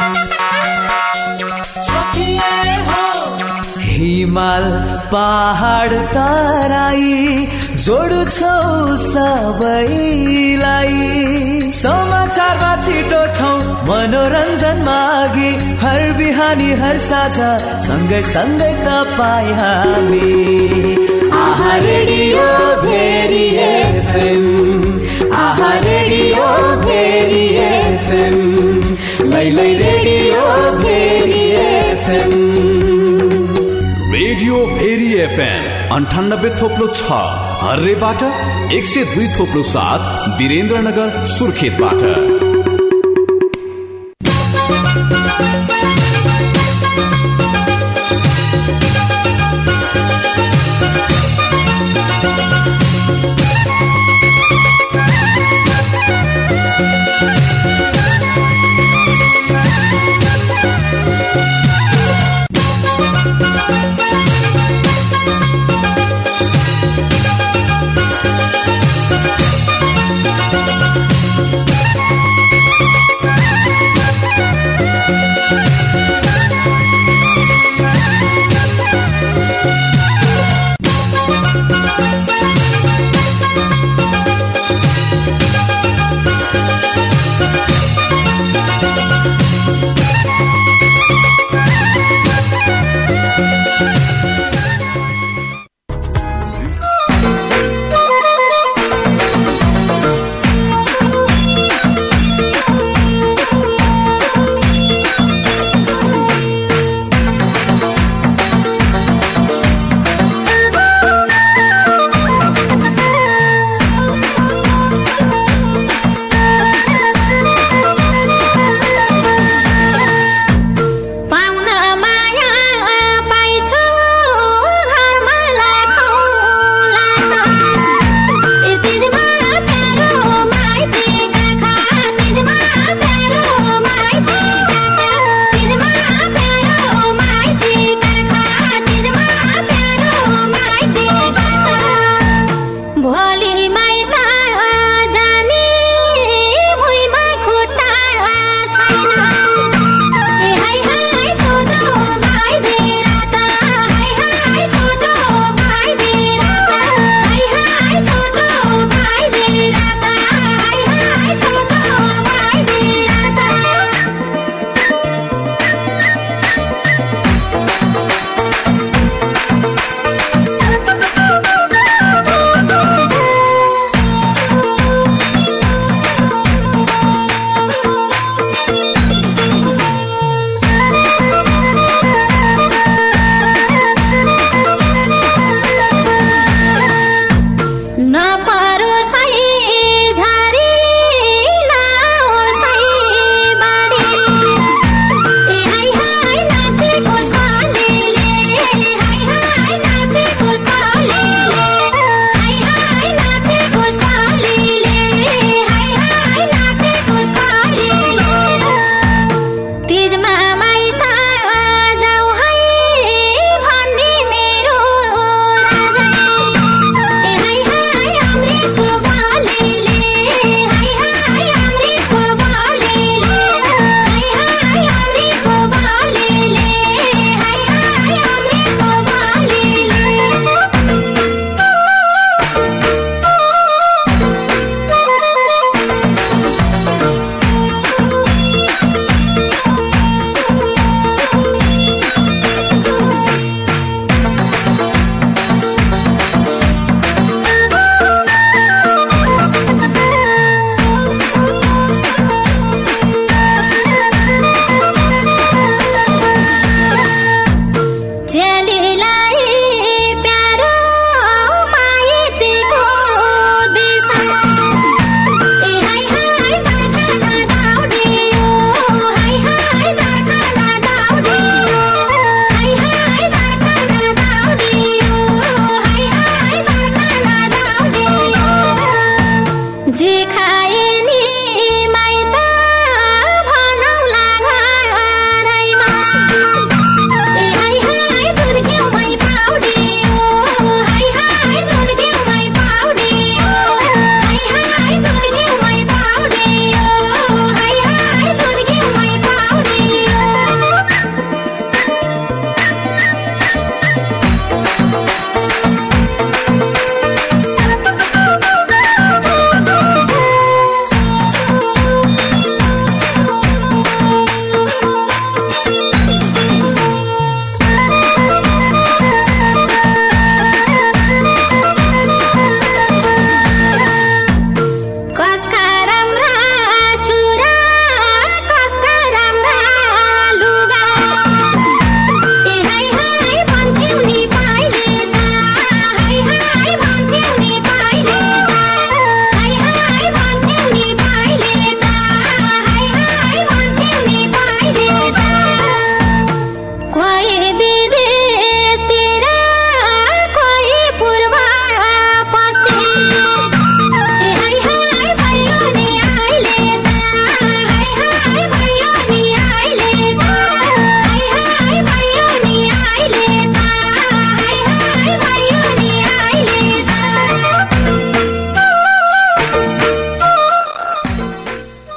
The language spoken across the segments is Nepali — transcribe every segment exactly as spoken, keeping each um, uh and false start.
हिमाल पहाड तराई जोड्छौ सबैलाई समाचारमा छिटो छौ मनोरञ्जन मागी हर बिहानी हर साझा सँगै सँगै तपाईँ हामी आहा रेडियो भेरी एफएम आहा रेडियो भेरी एफएम लैलै radio Bheri FM radio Bheri FM अन्ठानब्बे थोप्लो छ हर्रेबाट एक सय दुई थोप्लो सात वीरेन्द्रनगर सुर्खेतबाट।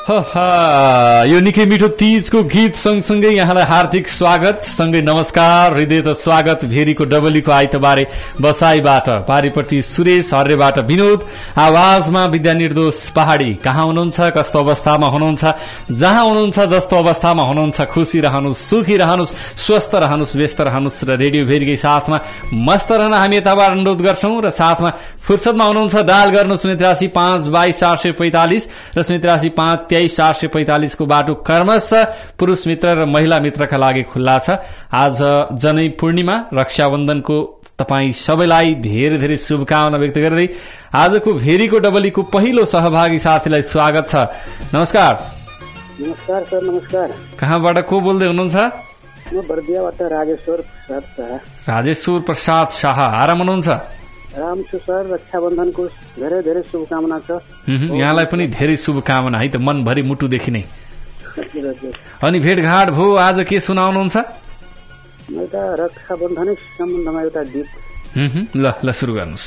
यो निकै मिठो तीजको गीत सँगसँगै यहाँलाई हार्दिक स्वागत सँगै नमस्कार हृदय त स्वागत भेरीको डबलीको आइतबारे बसाईबाट पारिपट्टि सुरेश हर्रेबाट विनोद आवाजमा विद्या निर्दोष पहाडी कहाँ हुनुहुन्छ कस्तो अवस्थामा हुनुहुन्छ जहाँ हुनुहुन्छ जस्तो अवस्थामा हुनुहुन्छ खुसी रहनुहोस् सुखी रहनुहोस् स्वस्थ रहनुहोस् व्यस्त रहनुहोस् र रेडियो भेरीकै साथमा मस्त रहन हामी यताबाट अनुरोध गर्छौं र साथमा फुर्सदमा हुनुहुन्छ डायल गर्नु शून्य त्रियासी पाँच बाइस चार सय पैंतालिस र शून्य त्रियासी पाँच तेइस चार सय पैंतालिस को बाटो क्रमशः पुरुष मित्र र महिला मित्रका लागि खुल्ला छ। आज जनै पूर्णिमा रक्षाबन्धनको तपाईँ सबैलाई धेरै धेरै शुभकामना व्यक्त गर्दै आजको भेरीको डबलीको पहिलो सहभागी साथीलाई स्वागत छ। नमस्कार। नमस्कार सर। नमस्कार। कहाँबाट को बोल्दै हुनुहुन्छ? म बर्दियाबाट राजेश्वर प्रसाद शाह। राजेश्वर प्रसाद शाह आराम हुनुहुन्छ? राम छु सर। रक्षाबन्धनको धेरै धेरै शुभकामना छ। यहाँलाई पनि धेरै शुभकामना है त मनभरि मुटुदेखि नै। अनि भेटघाट भो आज के सुनाउनुहुन्छ? एउटा रक्षाबन्धनै सम्बन्धमा एउटा गीत। ल ल सुरु गर्नुहोस्।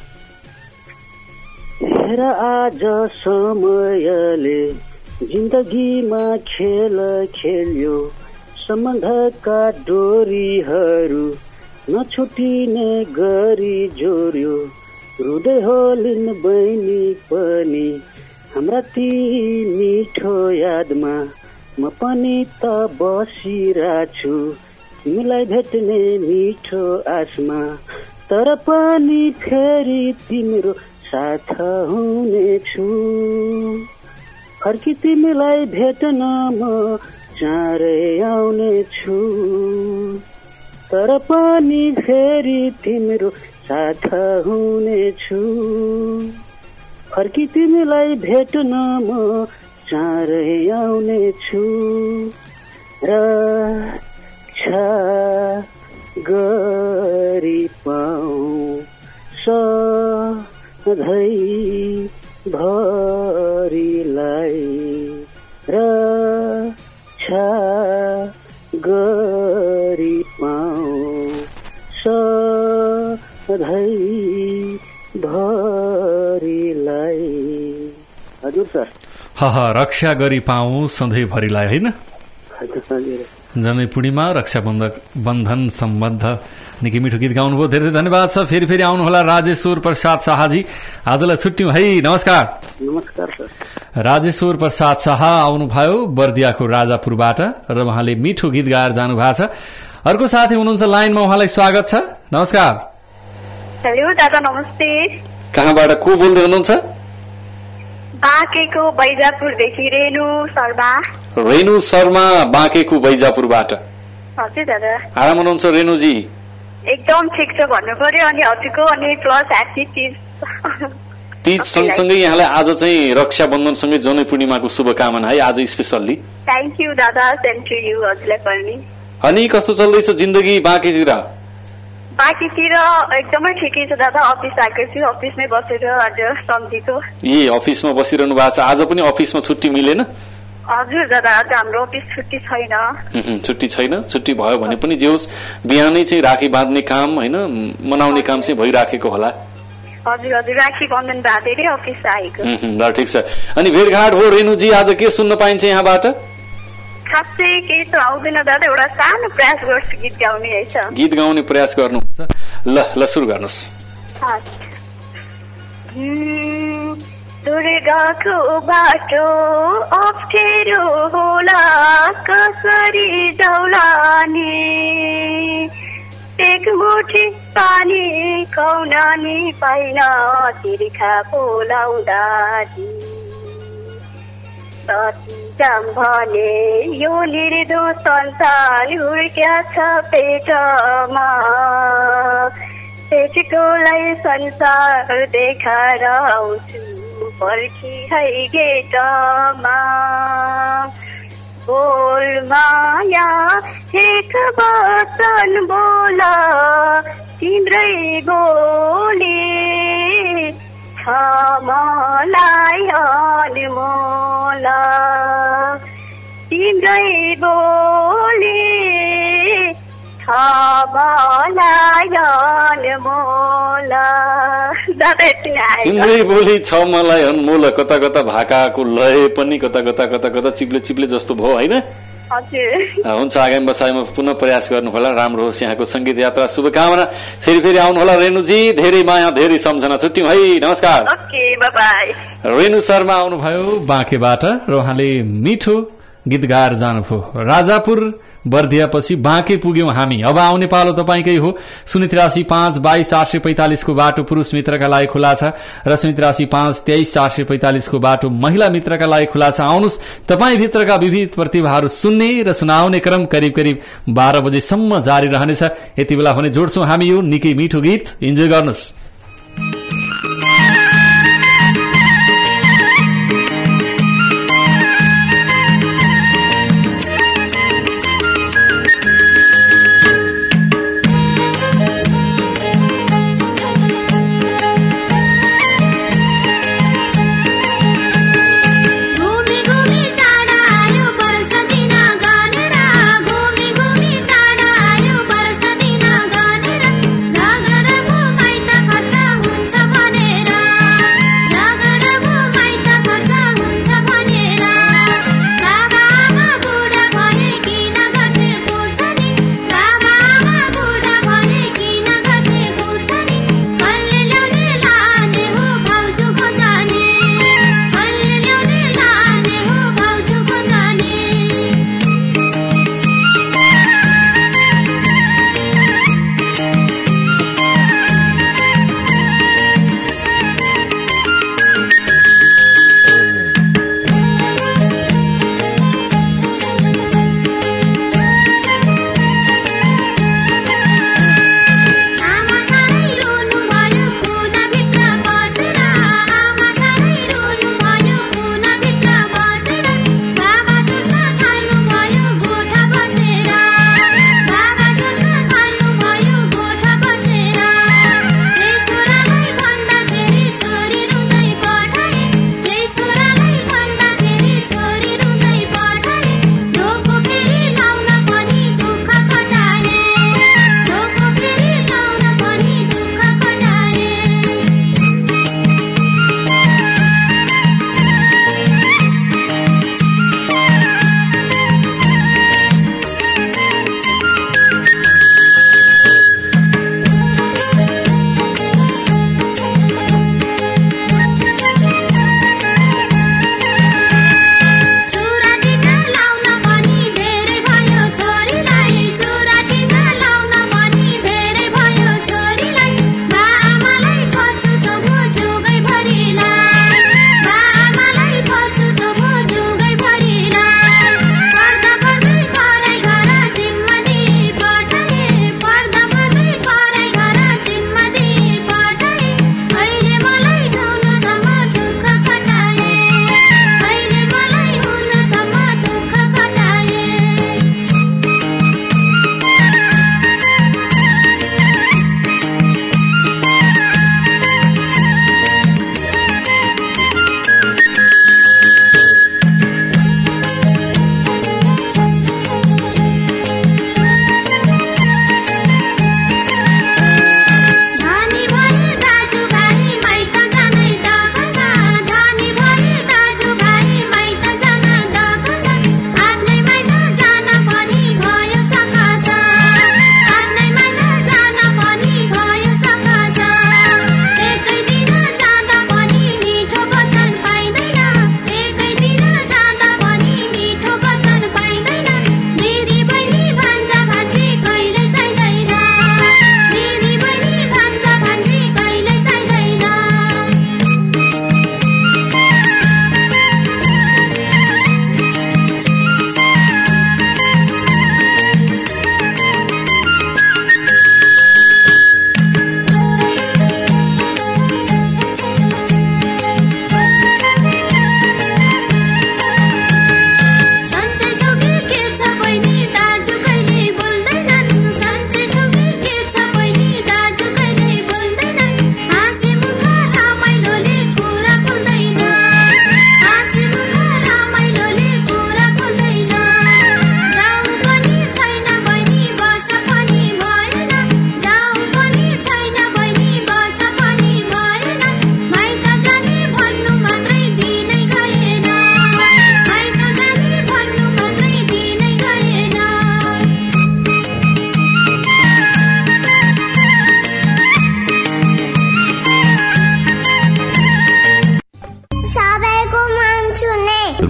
हेर आज समयले जिन्दगीमा खेल खेल्यो, सम्बन्धका डोरीहरू नछुटिने गरी जोड्यो। रुँदै होलिन् बहिनी पनि हाम्रा ती मिठो यादमा, म पनि त बसिरहेछु तिमीलाई भेट्ने मिठो आसमा। तर पनि फेरि तिम्रो साथ हुनेछु, फर्की तिमीलाई भेट्न म चाँडै आउनेछु। तर पनि फेरि तिम्रो साथ हुनेछु, फर्की तिमीलाई भेट्न म चाँडै आउनेछु। रक्षा गरी पाऊ सधैँ भरिलाई, रक्षा गरी पाऊ सधैँ भरिलाई। हजुर सर। ह रक्षा गरी पाऊ सधैँ भरिलाई होइन? जनै पूर्णिमा रक्षाबन्धन बन्धन सम्बन्ध निकै मिठो गीत गाउनुभयो। धेरै धेरै धन्यवाद छ। फेरि फेरि आउनुहोला राजेश्वर प्रसाद शाहजी। आजलाई छुट्यौं है। नमस्कार। नमस्कार सर। राजेश्वर प्रसाद शाह आउनुभयो बर्दियाको राजापुरबाट र उहाँले मिठो गीत गाएर जानु भएको छ। अर्को साथी हुनुहुन्छ लाइनमा, उहाँलाई स्वागत छ। नमस्कार। हेलो दादा नमस्ते। कहाँबाट को बोल्दै हुनुहुन्छ? बाँकेको बैजापुरदेखि रेणु शर्मा। रेणु शर्मा बाँकेको बैजापुरबाट। हजुर दादा। आराम हुनुहुन्छ रेणुजी? एकदम ठिक छ भन्नु पर्यो। अनि हजुरको अनि प्लस ह्याप्पी तीज। तीज सँगसँगै यहाँलाई आज चाहिँ रक्षाबन्धनसँगै जनै पूर्णिमाको शुभकामना है आज स्पेसल्ली। थ्याङ्क यू दादा। सेम टु यू हजुरलाई पनि। अनि कस्तो चल्दैछ जिन्दगी बाँकेतिर? बाँकीतिर एकदमै ठिकै छ दादा। अफिस आएको छु, अफिसमै बसेर आज सम्झिको। ए अफिसमा बसिरहनु भएको छ? आज पनि अफिसमा छुट्टी मिलेन? हजुर दादा आज हाम्रो अफिस छुट्टी छैन। छुट्टी छैन? छुट्टी भयो भने पनि जे होस् बिहानै चाहिँ राखी बाँध्ने काम होइन मनाउने काम चाहिँ भइराखेको होला। हजुर हजुर राखी बन्धन बाँधेरै अफिस आएको। ल ठिक छ। अनि भेटघाट हो रेणुजी, आज के सुन्न पाइन्छ यहाँबाट? खासै केही त आउँदैन दादा, एउटा सानो प्रयास गर्छु गीत गाउने है। गीत गाउने प्रयास गर्नुहुन्छ? ल ल सुरु गर्नुहोस्। दुर्गाको बाटो अप्ठ्यारो होला कसरी जाउला नि, एक मुठी पानी खुवाउन नि पाइन तिर्खा बोलाउँदा नि। जाम भने यो निर्दोष संसार हुर्क्या छ पेटमा, पेटकोलाई संसार देखाएर आउँछु पर्खी है गेटमा। बोल माया एक वचन बोल तिम्रै बोली छ मलाई अनमोल, तिम्रै बोली छ मलाई अनमोल। दादा यति नै आयो तिम्रै बोली छ मलाई अनमोल कता कता भाकाको लय पनि कता कता कता कता चिप्ले चिप्ले जस्तो भयो होइन हजुर हुन्छ आगामी बसाइमा पुनः प्रयास गर्नुहोला राम्रो होस् यहाँको संगीत यात्रा शुभकामना फेरि फेरि आउनुहोला रेणुजी धेरै माया धेरै सम्झना छुट्यौं है नमस्कार okay bye bye Renu Sharma आउनुभयो बाँकेबाट र उहाँले मिठो गीत गाएर जानुभयो राजापुर बर्दियापछि बाँके पुग्यौं हामी अब आउने पालो तपाईकै हो शून्य त्रियासी पाँच बाइस आठ सय पैंतालिसको बाटो पुरुष मित्रका लागि खुला छ र शून्य त्रियासी पाँच तेइस आठ सय पैंतालिसको बाटो महिला मित्रका लागि खुला छ आउनुहोस् तपाईँ भित्रका विविध प्रतिभाहरू सुन्ने र सुनाउने क्रम करिब करिब बाह्र बजेसम्म जारी रहनेछ यति बेला भने जोड्छौं हामी यो निकै मिठो गीत इन्जोय गर्नुहोस् खर्च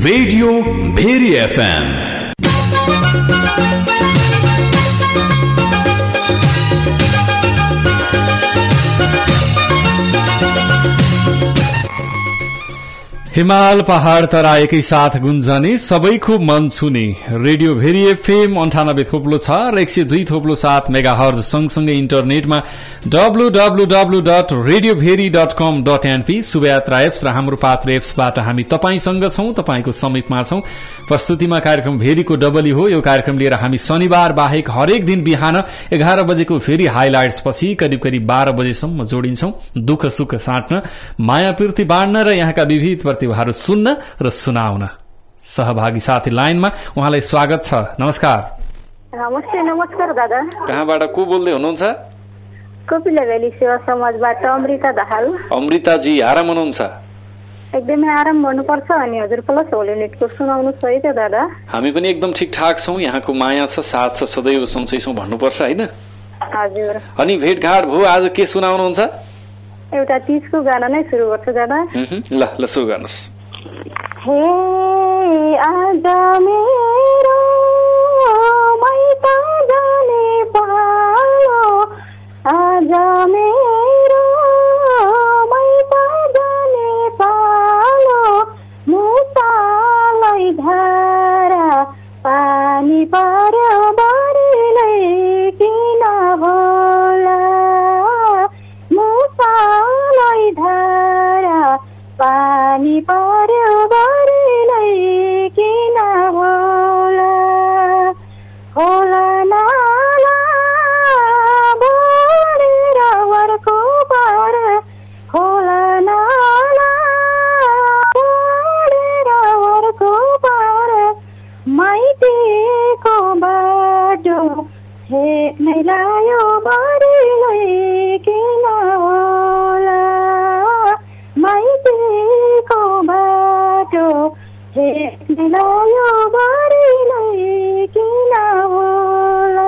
रेडियो भेरी एफएम। हिमाल पहाड़ तरा एकै साथ गुन्जने सबैको मन छुने रेडियो भेरी एफएम अन्ठानब्बे थोप्लो छ र एक सय दुई थोप्लो सात मेगा हर्ज सँगसँगै इन्टरनेटमा W W W dot radio Bheri dot com dot NP Shubhyatra apps र हाम्रो पात्र एप्सबाट हामी तपाईंसँग छौं, तपाईंको समीपमा छौं। प्रस्तुतिमा कार्यक्रम भेरीको डबली हो। यो कार्यक्रम लिएर हामी शनिबार बाहेक हरेक दिन बिहान एघार बजेको फेरि हाइलाइट्स पछि करिब करिब बाह्र बजेसम्म जोडिन्छौं, दुःख सुख साट्न, माया प्रीति बाँड्न र यहाँका विविध प्रतिभाहरू सुन्न र सुनाउन। सहभागी साथी लाइनमा, उहाँलाई स्वागत छ। नमस्कार। नमस्ते। नमस्कार दादा। कहाँबाट को बोल्दै हुनुहुन्छ? कोपिला भ्याली सेवा समाजबाट अमृता दाहाल। अमृताजी आराम हुनुहुन्छ? एकदमै आराम गर्नुपर्छ। अनि हजुर प्लस होल युनिटको सुनाउनुहोस् है त दादा। हामी पनि एकदम ठिकठाक छौं, यहाँको माया छ, साथ छ, सदैव सँगै छौं भन्नुपर्छ हैन? हजुर। अनि भेटघाट भयो, आज के सुनाउनुहुन्छ? एउटा तीजको गाना नै सुरु गर्छु दादा। ल ल सुरु गर्नुहोस्। हे आज मेरो माइत जाने पालो, आज मेरो माइत जाने पालो, मुसालाई धारा पानी पर्यो बारीलाई किन होला, मुसालाई धारा पानी पर्यो बारीलाई किन होला, होला नाला बढेर वरको पार, होला नाला बढेर वरको पार, माइतीको बाटो हेर्नै लायो बारीलाई किन होला, माइतीको बाटो हेर्नै लायो बारीलाई किन होला,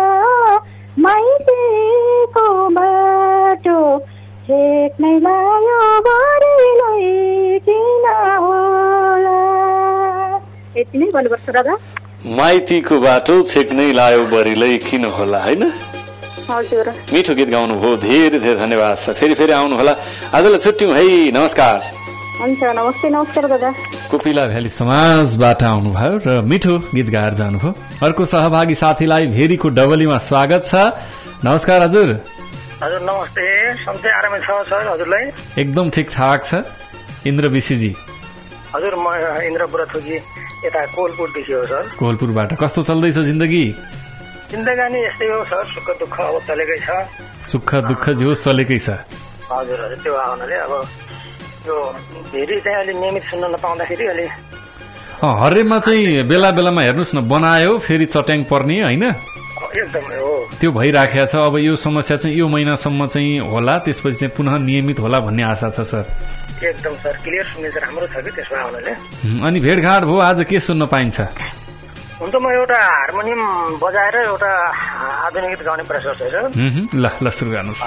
माइतीको बाटो हेर्नै लायो बारीलाई किन होला। यति नै भन्नुपर्छ दादा। माइतीको बाटो छेक्नै लायो बरीलाई किन होला, हैन? हजुर। मिठो गीत गाउनु भयो, धेरै धेरै धन्यवाद छ। फेरि फेरि आउनु होला। आजलाई छुट्यौं है, नमस्कार। हुन्छ, नमस्ते। नमस्कार दादा। कोपिला भ्याली समाजबाट आउनुभयो र मिठो गीत गाएर जानुभयो। अर्को सहभागी साथीलाई भेरीको डबलीमा स्वागत छ। नमस्कार हजुर। हजुर नमस्ते। सन्चै आरामै छ सर हजुरलाई? एकदम ठिकठाक छ। इन्द्र विशीजी। हजुर म इन्द्र बुढाथोकी, यता कोलपुरदेखि हो सर। कोलपुरबाट कस्तो चल्दैछ जिन्दगी? जिन्दगानी यस्तै हो सर, सुख दुःख अब चलेकै छ। सुख दुःख जो चलेकै छ। हजुर हजुर। त्यो आउनाले अब यो भेरी चाहिँ अलि नियमित सुन्न नपाउँदाखेरि अलि हरेमा चाहिँ बेला बेलामा हेर्नुहोस् न बनायो फेरि चट्याङ पर्ने हैन? एकदमै हो। त्यो भइराखेको छ। अब यो समस्या चाहिँ यो महिनासम्म चाहिँ होला, त्यसपछि चाहिँ पुनः नियमित होला भन्ने आशा छ सर। एकदम सर, क्लियर सुन्ने चाहिँ राम्रो छ कि त्यसमा आउनाले। अनि भेटघाट भयो, आज के सुन्न पाइन्छ? हुन्छ, म एउटा हार्मोनियम बजाएर एउटा आधुनिक गीत गाउने प्रयास गर्छु। ल ल सुरु गर्नुहोस्।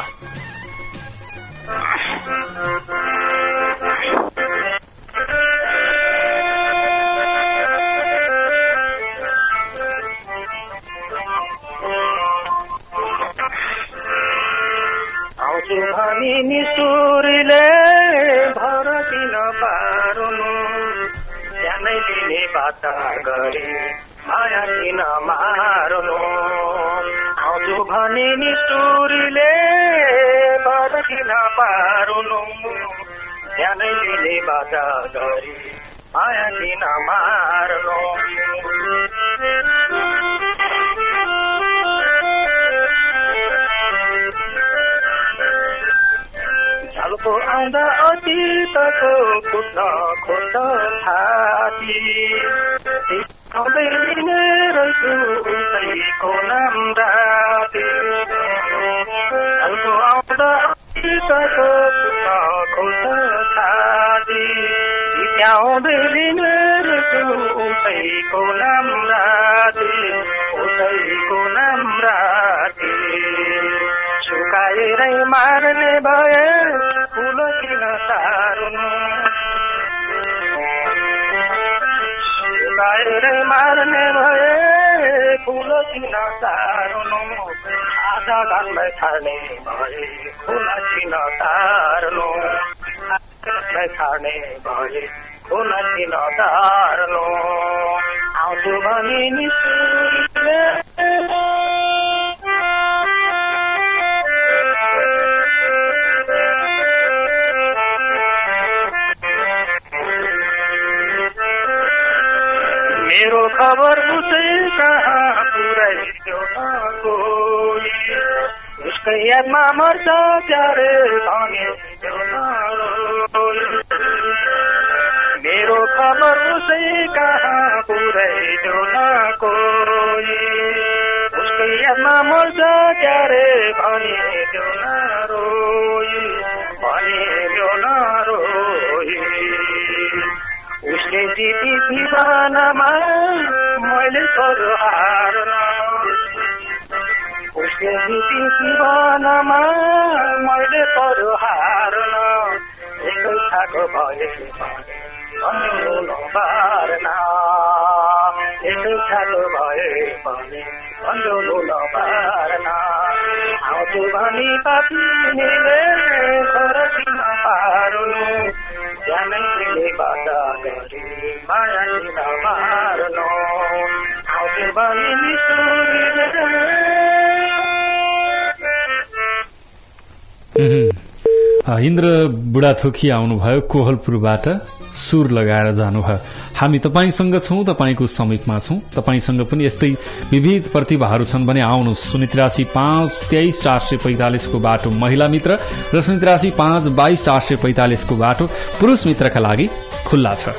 आउँछु भनी निसुरीले भर किन पारुनु, सानै दिने बाचा गरी माया किन मारुनु, आउँछु भनी निसुरीले भर किन पारुनु, सानै दिने बाचा गरी माया किन मारुनु। झल्को आउँदा अतीतको खुट्न खुट्न छाती, सिकाउँदै रहेछु उसैको नाम राति, झल्को आउँदा अतीतको खुट्न खुट्न छाती, सिकाउँदै रहेछु उसैको नाम राति, उसैको नाम राति, सुकाएरै मार्ने भए फुल किन सार्नु, लाएर मार्ने भए फुल किन सार्नु आधा घरलाई छाड्ने भए फुल किन सार्नु छाड्ने भए फुल किन सार्नु आउँछु भने निसुले मेरो खबर उसै कहाँ पुऱ्याइदियो न कोही उसकै यादमा मर्छ क्यारे भनिदियो न मेरो खबर उसै कहाँ पुऱ्याइदियो न कोही उसकै यादमा मर्छ क्यारे भनिदियो न रोई भनिदियो न रोई उसले जिती दिवानामा मैले छोरो हार्न उसले जिती दिवानामा मैले छोरो हार्न एकै छाको भए भन्नु नपार्न एकै छाको भए भने भन्नु नपार्न आउँछु भनी पापिनीले घर किन पार्नु जानै तिमी बाटा गरी माया किन मार्नु आउँछु भनी निसुरीले इन्द्र बुढाथोकी आउनुभयो कोहलपुरबाट सुर लगाएर जानुभयो। हामी तपाईसँग छौं, तपाईको समीपमा छौं। तपाईसँग पनि यस्तै विविध प्रतिभाहरू छन् भने आउनुहोस्। शून्य त्रियासी पाँच तेइस चार सय पैंतालिसको बाटो महिला मित्र र शून्य त्रियासी पाँच बाइस चार सय पैंतालिसको बाटो पुरुष मित्रका लागि खुल्ला छ।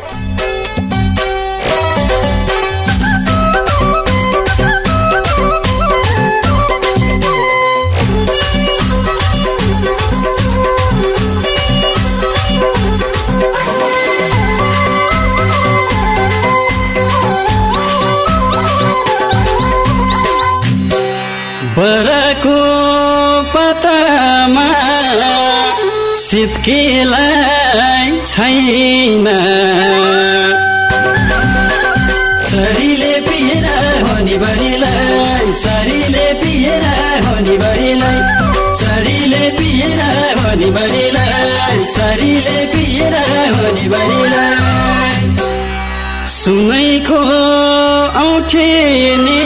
बरको पतामा सित्केलाई छैन चरीले पिएर भनीभरिलाई चरीले पिएर भनीभरिलाई चरीले पिएर भनीभरिलाई चरीले पिएर भनीभरिलाई सुनैको औठेनी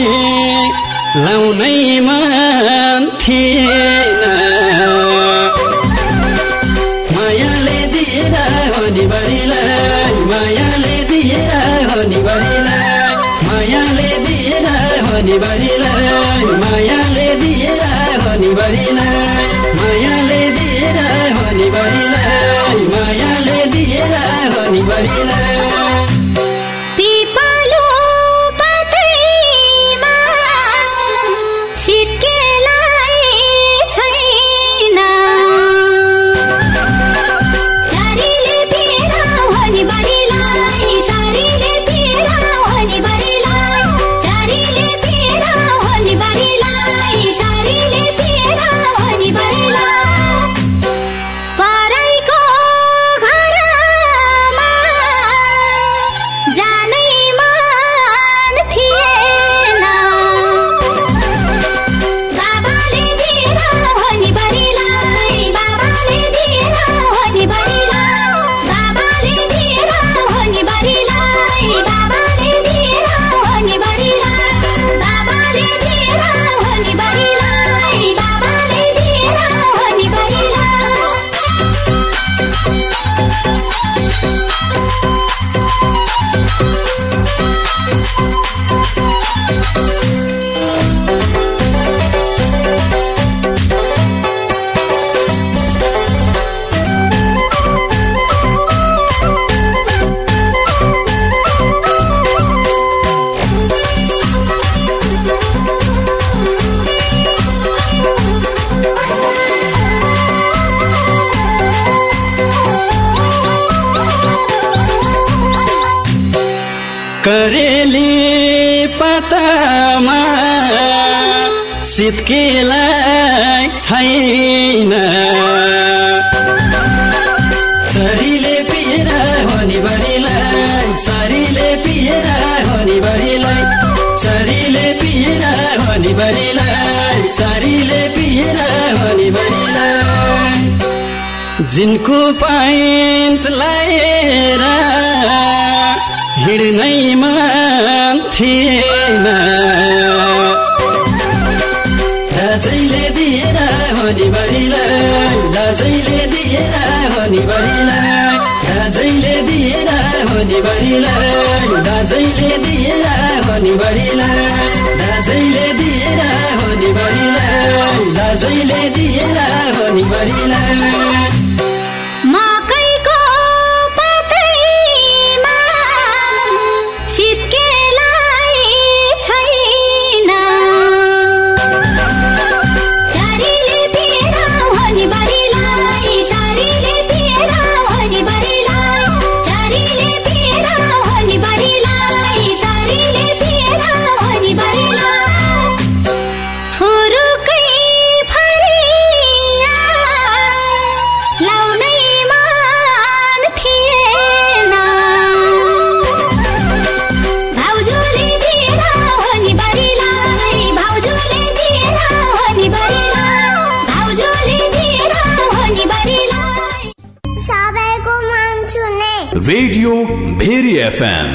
लाउनै मन थिएन मायाले दिएर भनीभरिलाई मायाले दिएर भनीभरिलाई मायाले दिएर भनीभरिलाई मायाले दिएर भनीभरिलाई मायाले दिएर भनीभरिलाई मायाले दिएर भनीभरिलाई करेली पतामा सित्केलाई छैन चरीले पिएर भनीभरिलाई चरीले पिएर जिनको पाइन्ट लाएर हिँड्नै मन थिएन दाजैले दिएर होनी बढीलाई दाजैले दिएर होनी बढीलाई दाजैले दिएर होनी बढीलाई दाजैले दिएर होनी बढीलाई दाजैले दिएर होनी बढीलाई दाजैले दिएर होनी बढीलाई मकैको पातैमा सित्केलाई छैन चारीले पिएर होनी बढीलाई चारीले पिएर होनी बढीलाई चारीले पिएर होनी बढीलाई चारीले पिएर होनी बढीलाई फुरुकै फरिया लाउनै मन थिएन भाउजूले दिएर होनी बढीलाई भाउजूले दिएर होनी बढीलाई भाउजूले दिएर होनी बढीलाई सबैको मन सुने रेडियो भेरी एफएम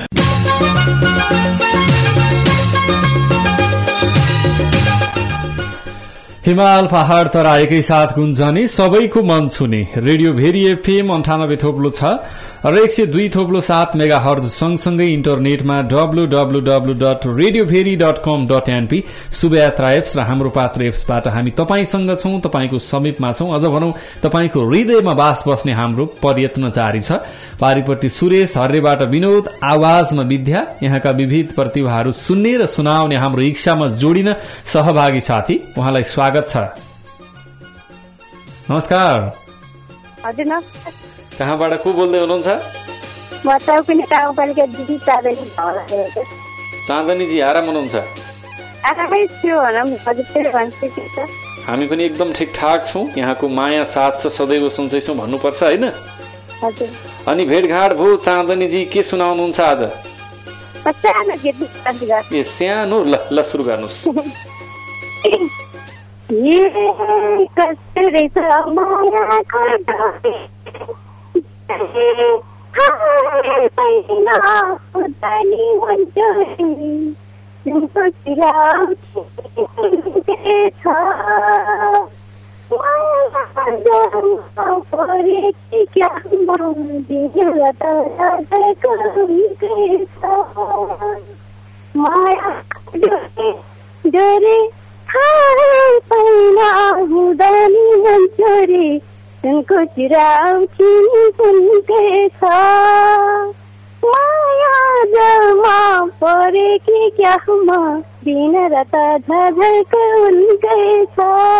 हिमाल पहाड़ तरा एकै साथ गुन्जने सबैको मन छुने रेडियो भेरी एफएम अन्ठानब्बे थोप्लो छ र एक सय दुई थोप्लो सात मेगा हर्ज सँगसँगै इन्टरनेटमा W W W dot radio Bheri dot com dot NP Shubhyatra apps र हाम्रो पात्र एप्सबाट हामी तपाईसँग छौं तपाईको समीपमा छौं अझ भनौं तपाईको हृदयमा बास बस्ने हाम्रो प्रयत्न जारी छ पारिपट्टि सुरेश हर्रेबाट विनोद आवाजमा विद्या यहाँका विविध प्रतिभाहरू सुन्ने र सुनाउने हाम्रो इच्छामा जोडिन सहभागी साथी उहाँलाई स्वागत छ नमस्कार हजुर नमस्कार कहाँबाट को बोल्दै हुनुहुन्छ म चौकुने गाउँपालिका दिदी चाँदनी भवला चाँदनी जी आराम हुनुहुन्छ आरामै छु भनौँ हजुर फेरि भन्छु के छ हामी पनि एकदम ठिकठाक छौं यहाँको माया साथ छ सदैव सन्चै छौं भन्नुपर्छ हैन हजुर अनि भेटघाट भयो चाँदनी जी के सुनाउनुहुन्छ आज सानो गीत ए सानो ल ल सुरु गर्नुस् ये कसरे माया कर हाय पैना उदानी वंजरी तुमको चिराउ के था माया परे की क्या मंदी लता कभी के था माया डरे हाय पैना उदानी वंजरी तुमको चिराउँछु सुनकै छ माया जमा परेकी क्या म दिन रात झझल्को उनकै छ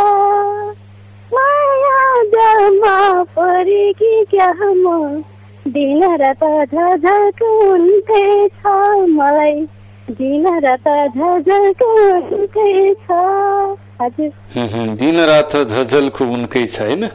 माया जमा परेकी क्या म दिन रात झझल्को उनकै छ मलाई दिन रात झझल्को उनकै छ हजुर दिन रात झझल्को उनकै छ हैन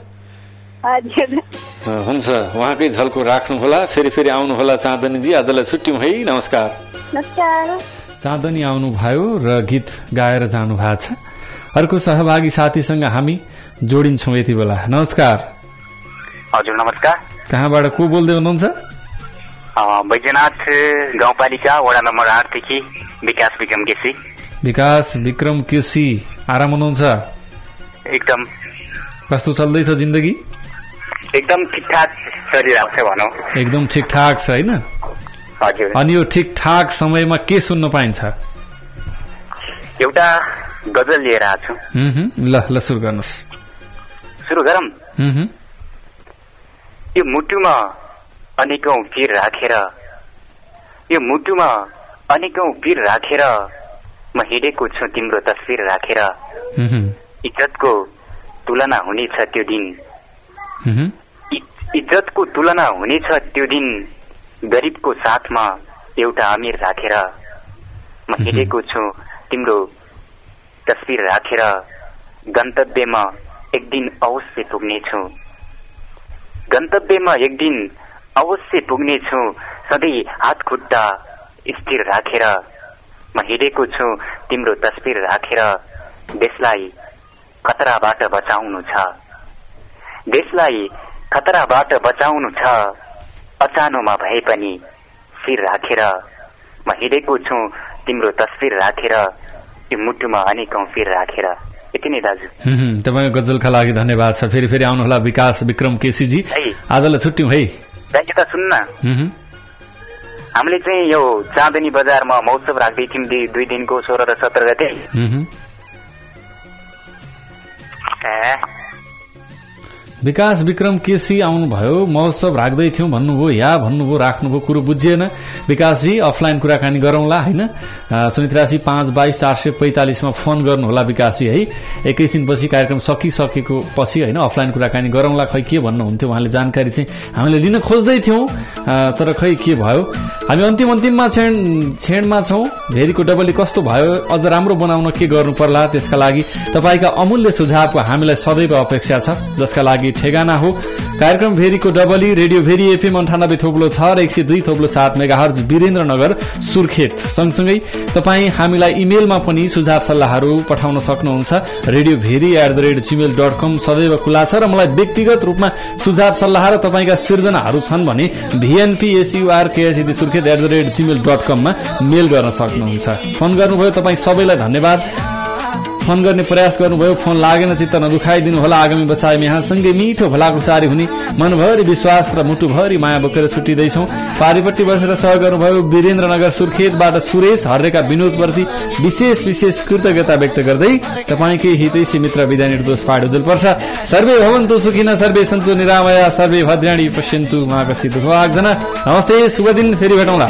हुन्छ उहाँकै झल्को राख्नु होला फेरि फेरि आउनु होला चाँदनी जी आजलाई छुट्यौं है नमस्कार नमस्कार चाँदनी आउनु भयो र गीत गाएर जानु भएको छ अर्को सहभागी साथीसँग हामी जोडिन्छौं यति बेला नमस्कार हजुर नमस्कार कहाँबाट को बोल्दै हुनुहुन्छ बैजनाथ गाउँपालिका वडा नम्बर आठ देखि विकास विक्रम केसी विकास विक्रम केसी आराम हुनुहुन्छ एकदम कस्तो चल्दैछ जिन्दगी एकदम ठिकठाक चलिरहेको छ भनौँ एकदम ठिकठाक छ हैन हजुर अनि यो ठिकठाक समयमा के सुन्न पाइन्छ एउटा गजल लिएर आएको छु ल ल सुरु गर्नुस् सुरु गरौँ यो मुटुमा अनेकौं पीर राखेर यो मुटुमा अनेकौं पीर राखेर म हिँडेको छु तिम्रो तस्बिर राखेर इज्जतको तुलना हुनेछ त्यो दिन इज्जतको तुलना हुनेछ त्यो दिन गरिबको साथमा एउटा अमीर राखेर म हिँडेको छु तिम्रो तस्बिर राखेर गन्तव्यमा एक दिन अवश्य पुग्नेछु गन्तव्यमा एक दिन अवश्य पुग्नेछु सधैँ हात खुट्टा स्थिर राखेर म हिँडेको छु तिम्रो तस्बिर राखेर देशलाई खतराबाट बचाउनु छ देशलाई खतराबाट बचाउनु छ अचानोमा भए पनि शिर राखेर म हिँडेको छु तिम्रो तस्बिर राखेर यो मुटुमा अनेकौं फिर राखेर। यति नै दाजु। तपाईँको गजलका लागि धन्यवाद छ। फेरि फेरि आउनुहोला विकास विक्रम केसीजी। आजलाई छुट्यौँ है। दाजु त सुन्न, हामीले चाहिँ यो चाँदनी बजारमा महोत्सव राख्दै थियौँ दुई दिनको सोह्र र सत्र गते। विकास विक्रम केसी आउनुभयो, महोत्सव राख्दै थियौँ भन्नुभयो, या भन्नुभयो, राख्नुभयो, कुरो बुझिएन। विकासजी अफलाइन कुराकानी गरौँला होइन। शून्य त्रियासी पाँच बाइस चार सय पैंतालिसमा फोन गर्नुहोला विकासजी है। एकैछिनपछि कार्यक्रम सकिसकेको पछि होइन अफलाइन कुराकानी गरौँला। खै के भन्नुहुन्थ्यो उहाँले, जानकारी चाहिँ हामीले लिन खोज्दै थियौँ तर खै के भयो। हामी अन्तिम अन्तिममा छेड छेडमा छौँ। भेरीको डबली कस्तो भयो, अझ राम्रो बनाउन के गर्नु पर्ला, त्यसका लागि तपाईँका अमूल्य सुझावको हामीलाई सदैव अपेक्षा छ, जसका लागि ठेगाना हो कार्यक्रम भेरीको डबली, रेडियो भेरी एफएम अन्ठानब्बे थोप्लो छ र एक सय दुई थोप्लो सात मेगाहर्ज वीरेन्द्रनगर सुर्खेत। सँगसँगै तपाईँ हामीलाई इमेलमा पनि सुझाव सल्लाहहरू पठाउन सक्नुहुन्छ। Radio Bheri at the rate Gmail dot com सदैव खुला छ र मलाई व्यक्तिगत रूपमा सुझाव सल्लाह र तपाईँका सिर्जनाहरू छन् भने भिएनपीएसयुआरकेएसडी Surkhet at the rate Gmail dot कममा मेल गर्न सक्नुहुन्छ। फोन गर्नुभयो तपाईँ सबैलाई धन्यवाद। फोन गर्ने प्रयास गर्नुभयो, फोन लागेन चित्त नदुखाइदिनु होला। आगामी बसाइमा यहाँसँगै मिठो भलाकुसारी हुने मनभरि विश्वास र मुटुभरि माया बोकेर छुट्टिँदैछौँ। पारिपट्टि बसेर सह गर्नुभयो वीरेन्द्रनगर सुर्खेतबाट सुरेश हर्रेका विनोदप्रति विशेष विशेष कृतज्ञता व्यक्त गर्दै तपाईँकै हितैषी मित्र विदा निर्दोष पाठ उज्जवल पर्छ। सर्वे भवन्तु सुखिनः, सर्वे सन्तु निरामया, सर्वे भद्राणि पश्यन्तु महाकसी दुःखवाग्जना। नमस्ते, शुभ दिन, फेरि भेटौँला।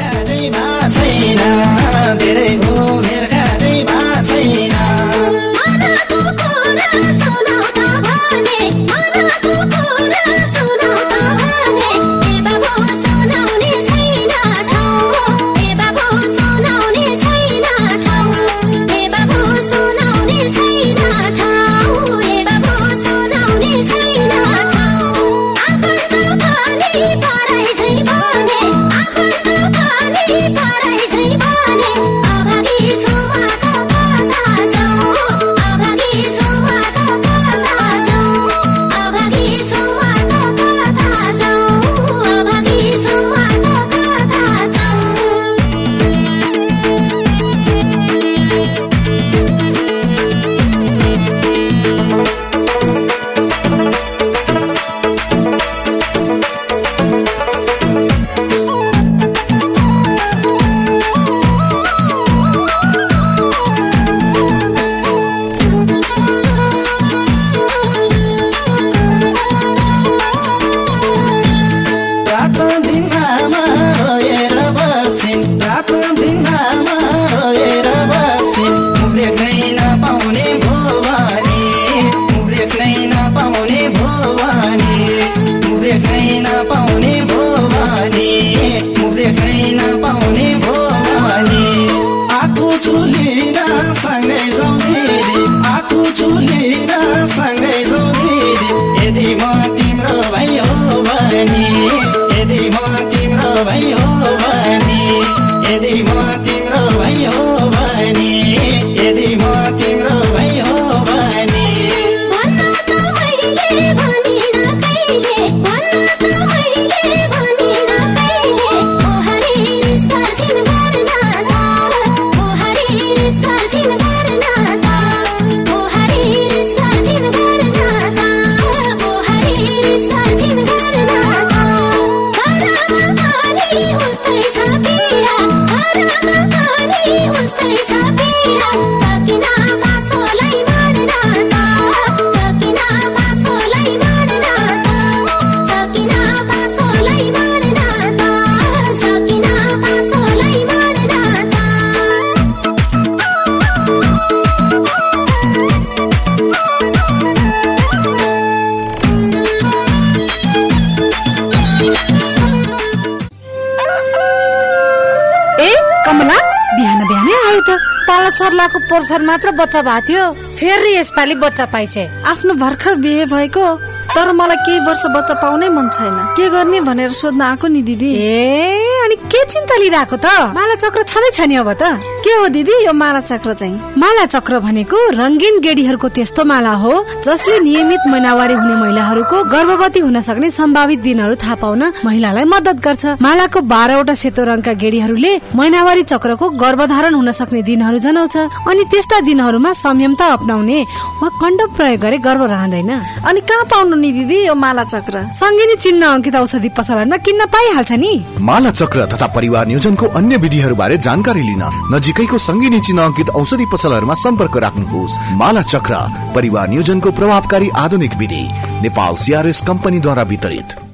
सर्लाको पोर्सन मात्र बच्चा भएको थियो, फेरि यसपालि बच्चा पाइछे। आफ्नो भर्खर बिहे भएको, तर मलाई केही वर्ष बच्चा पाउनै मन छैन, के गर्ने भनेर सोध्न आएको नि दिदी। ए अनि के चिन्ता लिइराको त? माला चक्र छँदै छ नि अब त। के हो दिदी यो माला चक्र चाहिँ? माला चक्र भनेको रंगीन गेडीहरूको त्यस्तो माला हो जसले नियमित महिनावारी हुने महिलाहरूको गर्भवती हुन सक्ने सम्भावित दिनहरू थाहा पाउन महिलालाई मद्दत गर्छ। मालाको बाह्रवटा सेतो रङका गेडीहरूले महिनावारी चक्रको गर्भधारण हुन सक्ने दिनहरू जनाउँछ। अनि त्यस्ता दिनहरूमा संयमता अपनाउने वा कन्डम प्रयोग गरे गर्भ रहँदैन। अनि कहाँ पाउनु नि दिदी यो माला चक्र? संगिनी चिन्ह अंकित औषधि पसलहरूमा किन्न पाइहाल्छ नि। माला चक्र तथा परिवार नियोजनको अन्य विधिहरू बारे जानकारी लिन नजिकैको संगिनी चिन्ह अंकित औषधि पसलहरूमा सम्पर्क राख्नुहोस्। माला चक्र परिवार नियोजनको प्रभावकारी आधुनिक विधि नेपाल सीआरएस कम्पनीद्वारा वितरित।